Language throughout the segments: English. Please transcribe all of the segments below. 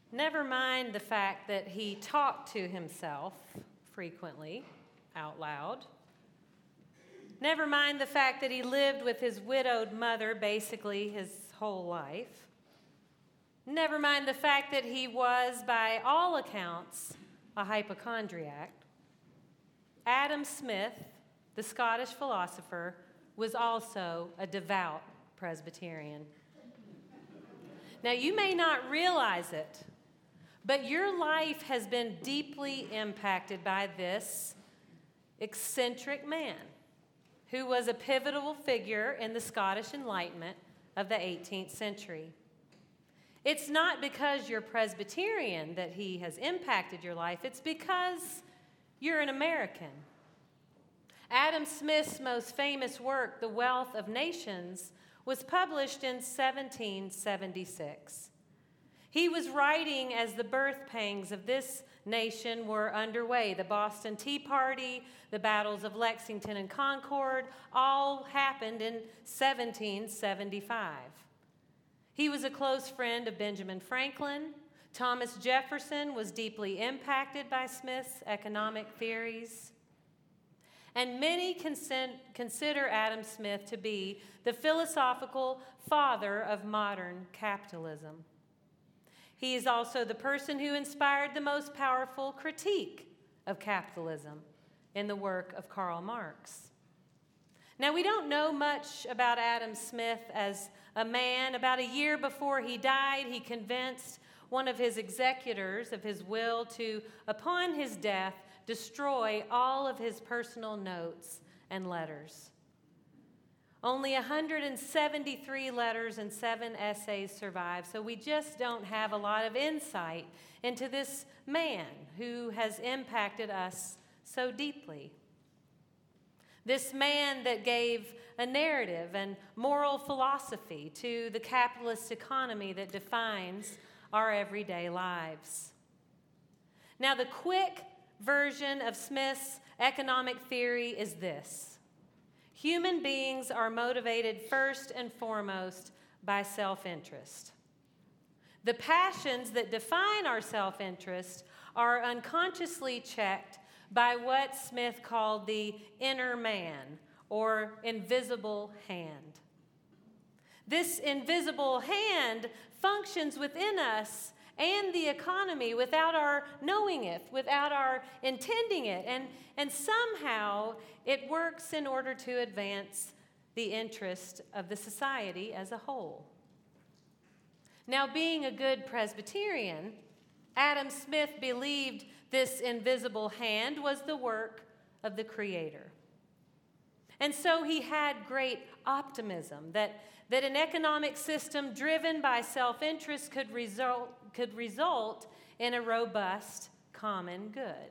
Never mind the fact that he talked to himself frequently out loud. Never mind the fact that he lived with his widowed mother basically his whole life. Never mind the fact that he was, by all accounts, a hypochondriac. Adam Smith, the Scottish philosopher, was also a devout Presbyterian. Now, you may not realize it, but your life has been deeply impacted by this eccentric man who was a pivotal figure in the Scottish Enlightenment of the 18th century. It's not because you're Presbyterian that he has impacted your life. It's because you're an American. Adam Smith's most famous work, The Wealth of Nations, was published in 1776. He was writing as the birth pangs of this nation were underway. The Boston Tea Party, the battles of Lexington and Concord, all happened in 1775. He was a close friend of Benjamin Franklin. Thomas Jefferson was deeply impacted by Smith's economic theories. And many consider Adam Smith to be the philosophical father of modern capitalism. He is also the person who inspired the most powerful critique of capitalism in the work of Karl Marx. Now, we don't know much about Adam Smith as a man. About a year before he died, he convinced one of his executors of his will to, upon his death, destroy all of his personal notes and letters. Only 173 letters and 7 essays survive, so we just don't have a lot of insight into this man who has impacted us so deeply. This man that gave a narrative and moral philosophy to the capitalist economy that defines our everyday lives. Now, the quick version of Smith's economic theory is this: human beings are motivated first and foremost by self-interest. The passions that define our self-interest are unconsciously checked by what Smith called the inner man, or invisible hand. This invisible hand functions within us and the economy without our knowing it, without our intending it, and somehow it works in order to advance the interest of the society as a whole. Now, being a good Presbyterian, Adam Smith believed this invisible hand was the work of the Creator. And so he had great optimism that an economic system driven by self-interest could result in a robust common good.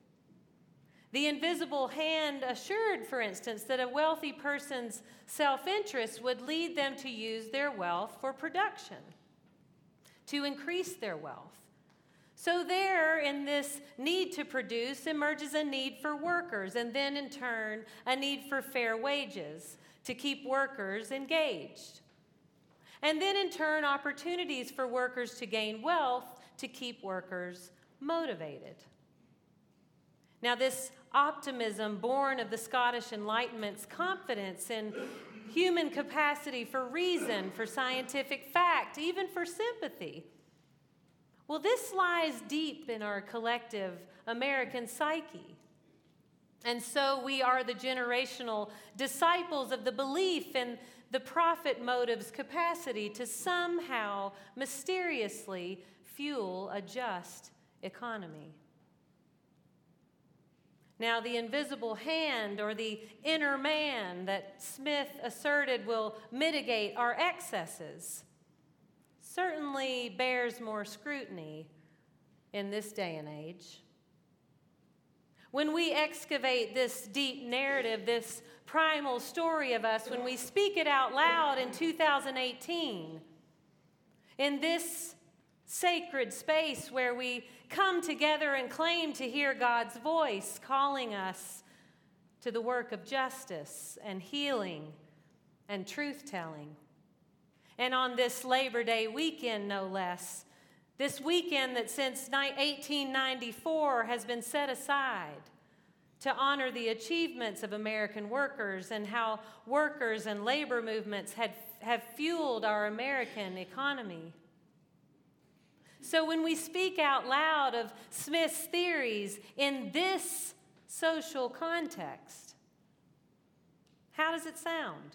The invisible hand assured, for instance, that a wealthy person's self-interest would lead them to use their wealth for production, to increase their wealth. So there, in this need to produce, emerges a need for workers, and then in turn, a need for fair wages to keep workers engaged. And then in turn, opportunities for workers to gain wealth to keep workers motivated. Now, this optimism, born of the Scottish Enlightenment's confidence in human capacity for reason, for scientific fact, even for sympathy, well, this lies deep in our collective American psyche. And so we are the generational disciples of the belief in the profit motive's capacity to somehow mysteriously fuel a just economy. Now, the invisible hand, or the inner man that Smith asserted will mitigate our excesses, certainly bears more scrutiny in this day and age. When we excavate this deep narrative, this primal story of us, when we speak it out loud in 2018, in this sacred space where we come together and claim to hear God's voice calling us to the work of justice and healing and truth-telling. And on this Labor Day weekend, no less, This weekend that since 1894 has been set aside to honor the achievements of American workers and how workers and labor movements have fueled our American economy. So when we speak out loud of Smith's theories in this social context, how does it sound?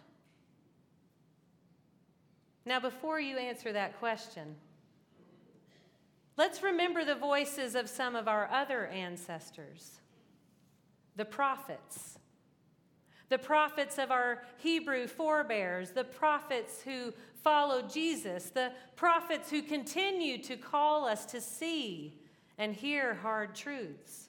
Now, before you answer that question, let's remember the voices of some of our other ancestors, the prophets of our Hebrew forebears, the prophets who followed Jesus, the prophets who continue to call us to see and hear hard truths.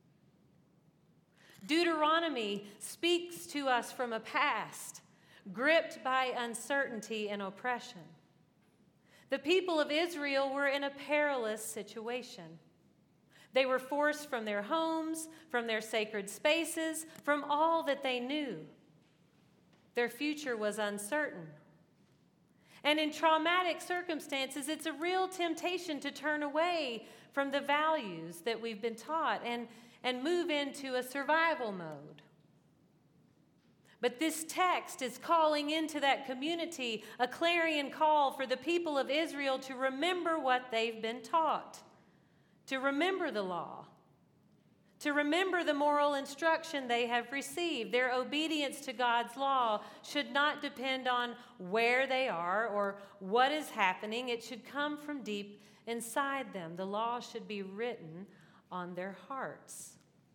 Deuteronomy speaks to us from a past gripped by uncertainty and oppression. The people of Israel were in a perilous situation. They were forced from their homes, from their sacred spaces, from all that they knew. Their future was uncertain. And in traumatic circumstances, it's a real temptation to turn away from the values that we've been taught and move into a survival mode. But this text is calling into that community a clarion call for the people of Israel to remember what they've been taught, to remember the law, to remember the moral instruction they have received. Their obedience to God's law should not depend on where they are or what is happening. It should come from deep inside them. The law should be written on their hearts.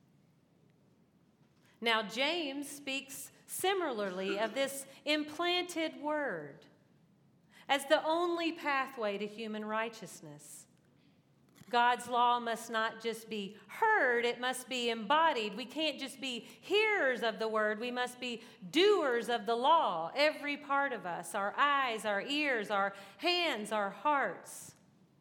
Now, James speaks similarly of this implanted word as the only pathway to human righteousness. God's law must not just be heard, it must be embodied. We can't just be hearers of the word, we must be doers of the law. Every part of us, our eyes, our ears, our hands, our hearts.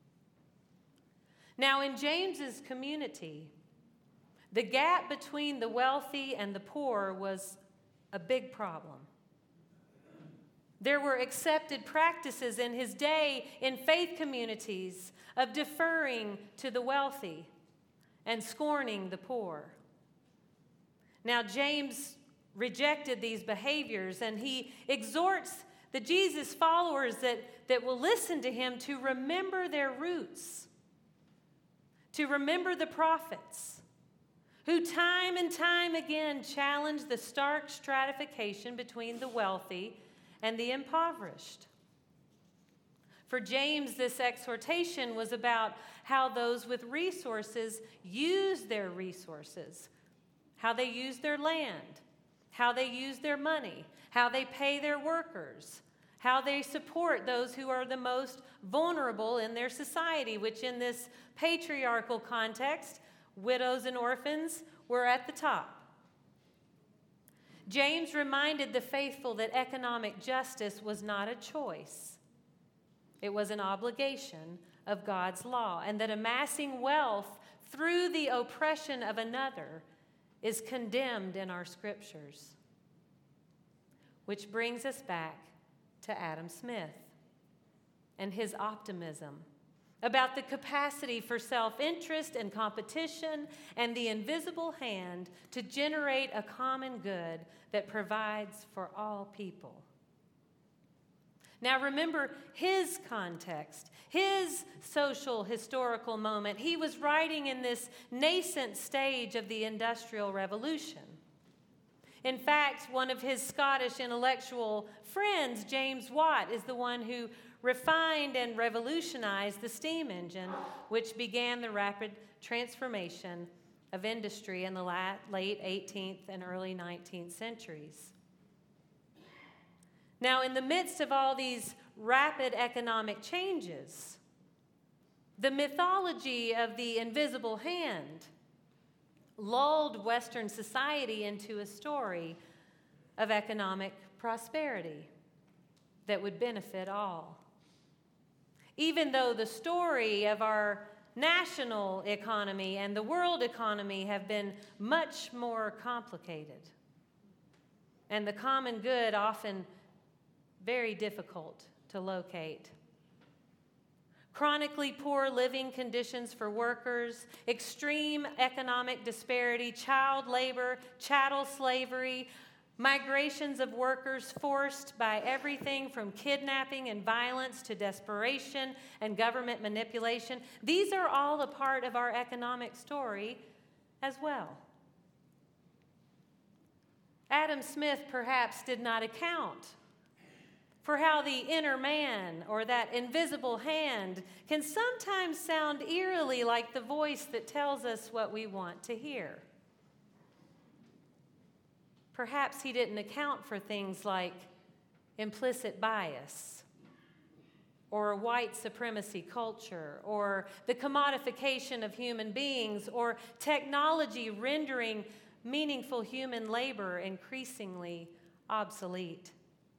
Now, in James's community, the gap between the wealthy and the poor was a big problem. There were accepted practices in his day in faith communities of deferring to the wealthy and scorning the poor. Now, James rejected these behaviors, and he exhorts the Jesus followers that will listen to him to remember their roots, to remember the prophets, who time and time again challenged the stark stratification between the wealthy and the impoverished. For James, this exhortation was about how those with resources use their resources, how they use their land, how they use their money, how they pay their workers, how they support those who are the most vulnerable in their society, which in this patriarchal context, widows and orphans were at the top. James reminded the faithful that economic justice was not a choice. It was an obligation of God's law, and that amassing wealth through the oppression of another is condemned in our scriptures. Which brings us back to Adam Smith and his optimism about the capacity for self-interest and competition and the invisible hand to generate a common good that provides for all people. Now remember his context, his social historical moment. He was writing in this nascent stage of the Industrial Revolution. In fact, one of his Scottish intellectual friends, James Watt, is the one who refined and revolutionized the steam engine, which began the rapid transformation of industry in the late 18th and early 19th centuries. Now, in the midst of all these rapid economic changes, the mythology of the invisible hand lulled Western society into a story of economic prosperity that would benefit all. Even though the story of our national economy and the world economy have been much more complicated, and the common good often very difficult to locate. chronically poor living conditions for workers, extreme economic disparity, child labor, chattel slavery, migrations of workers forced by everything from kidnapping and violence to desperation and government manipulation. These are all a part of our economic story as well. Adam Smith perhaps did not account for how the inner man or that invisible hand can sometimes sound eerily like the voice that tells us what we want to hear. Perhaps he didn't account for things like implicit bias or white supremacy culture or the commodification of human beings or technology rendering meaningful human labor increasingly obsolete.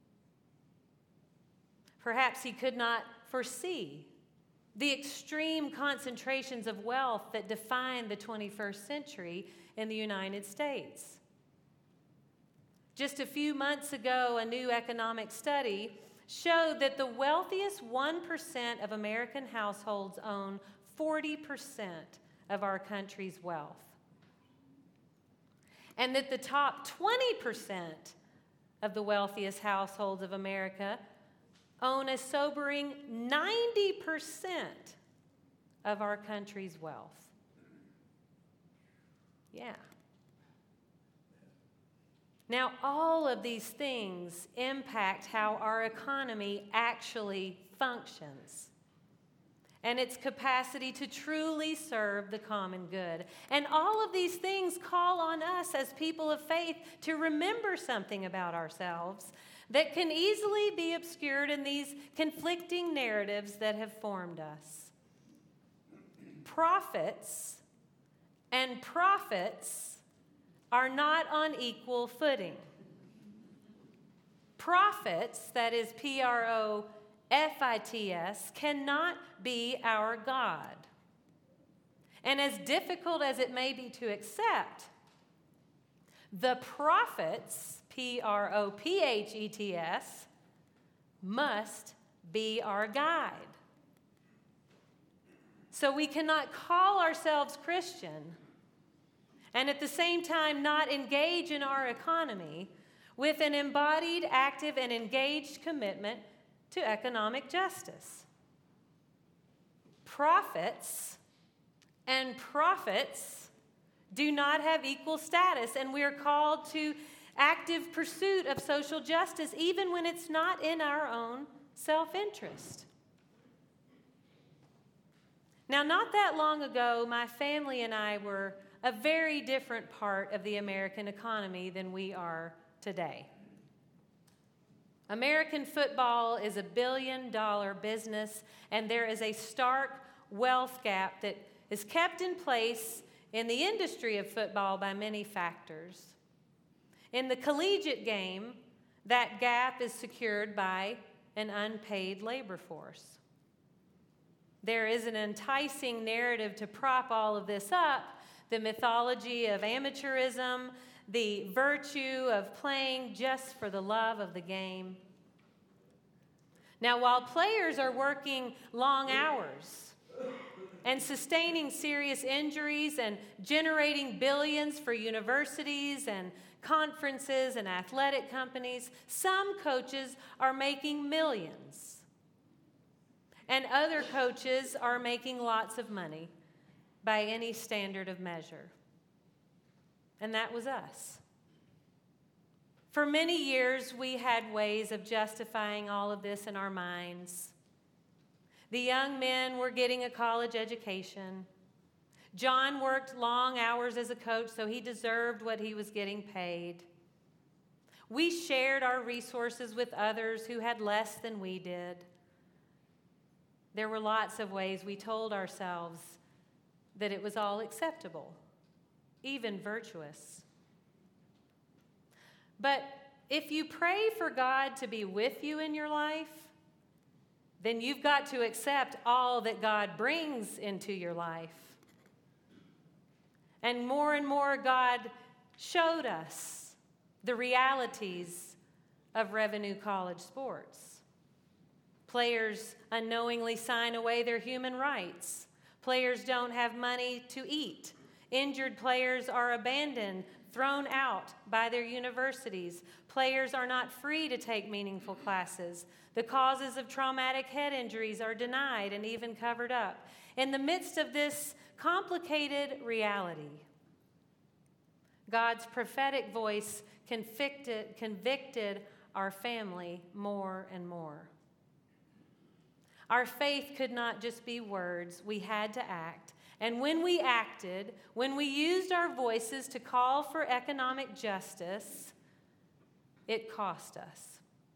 Perhaps he could not foresee the extreme concentrations of wealth that define the 21st century in the United States. Just a few months ago, a new economic study showed that the wealthiest 1% of American households own 40% of our country's wealth. And that the top 20% of the wealthiest households of America own a sobering 90% of our country's wealth. Yeah. Now, all of these things impact how our economy actually functions and its capacity to truly serve the common good. And all of these things call on us as people of faith to remember something about ourselves that can easily be obscured in these conflicting narratives that have formed us. Prophets and profits are not on equal footing. Prophets, that is Profits, cannot be our God. And as difficult as it may be to accept, the prophets, Prophets, must be our guide. So we cannot call ourselves Christian and at the same time not engage in our economy with an embodied, active, and engaged commitment to economic justice. Prophets and profits do not have equal status, and we are called to active pursuit of social justice, even when it's not in our own self-interest. Now, not that long ago, my family and I were a very different part of the American economy than we are today. American football is a billion-dollar business, and there is a stark wealth gap that is kept in place in the industry of football by many factors. In the collegiate game, that gap is secured by an unpaid labor force. There is an enticing narrative to prop all of this up, the mythology of amateurism, the virtue of playing just for the love of the game. Now, while players are working long hours and sustaining serious injuries and generating billions for universities and conferences and athletic companies, some coaches are making millions. And other coaches are making lots of money by any standard of measure. And that was us. For many years, we had ways of justifying all of this in our minds. The young men were getting a college education. John worked long hours as a coach, so he deserved what he was getting paid. We shared our resources with others who had less than we did. There were lots of ways we told ourselves that it was all acceptable, even virtuous. But if you pray for God to be with you in your life, then you've got to accept all that God brings into your life. And more, God showed us the realities of Revenue College sports. Players unknowingly sign away their human rights. Players don't have money to eat. Injured players are abandoned, thrown out by their universities. Players are not free to take meaningful classes. The causes of traumatic head injuries are denied and even covered up. In the midst of this complicated reality, God's prophetic voice convicted our family more and more. Our faith could not just be words. We had to act. And when we acted, when we used our voices to call for economic justice, it cost us.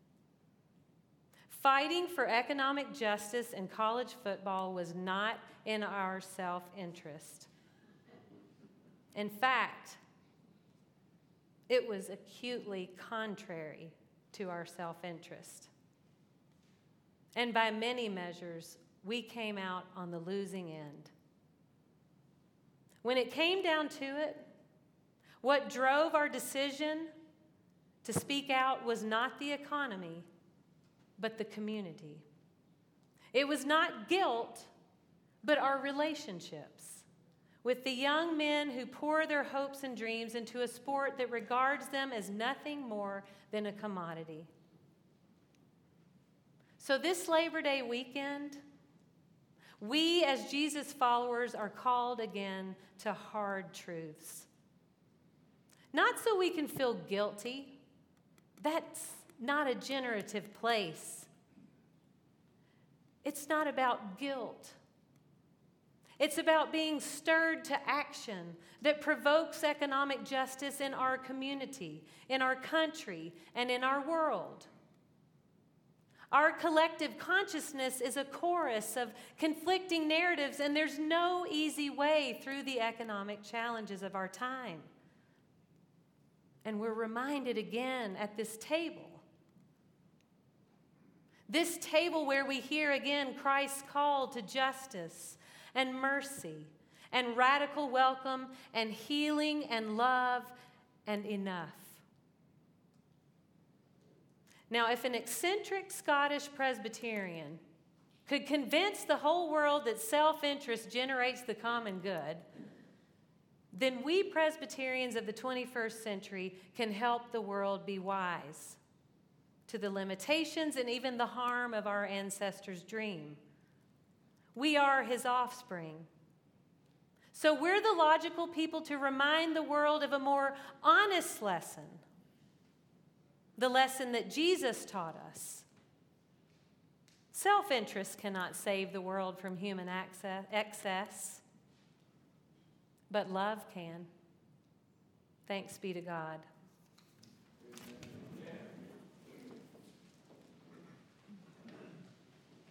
Fighting for economic justice in college football was not in our self-interest. In fact, it was acutely contrary to our self-interest. And by many measures, we came out on the losing end. When it came down to it, what drove our decision to speak out was not the economy, but the community. It was not guilt, but our relationships with the young men who pour their hopes and dreams into a sport that regards them as nothing more than a commodity. So this Labor Day weekend, we as Jesus followers are called again to hard truths. Not so we can feel guilty. That's not a generative place. It's not about guilt. It's about being stirred to action that provokes economic justice in our community, in our country, and in our world. Our collective consciousness is a chorus of conflicting narratives, and there's no easy way through the economic challenges of our time. And we're reminded again at this table where we hear again Christ's call to justice and mercy and radical welcome and healing and love and enough. Now, if an eccentric Scottish Presbyterian could convince the whole world that self-interest generates the common good, then we Presbyterians of the 21st century can help the world be wise to the limitations and even the harm of our ancestors' dream. We are his offspring. So we're the logical people to remind the world of a more honest lesson. The lesson that Jesus taught us. Self-interest cannot save the world from human excess, but love can. Thanks be to God.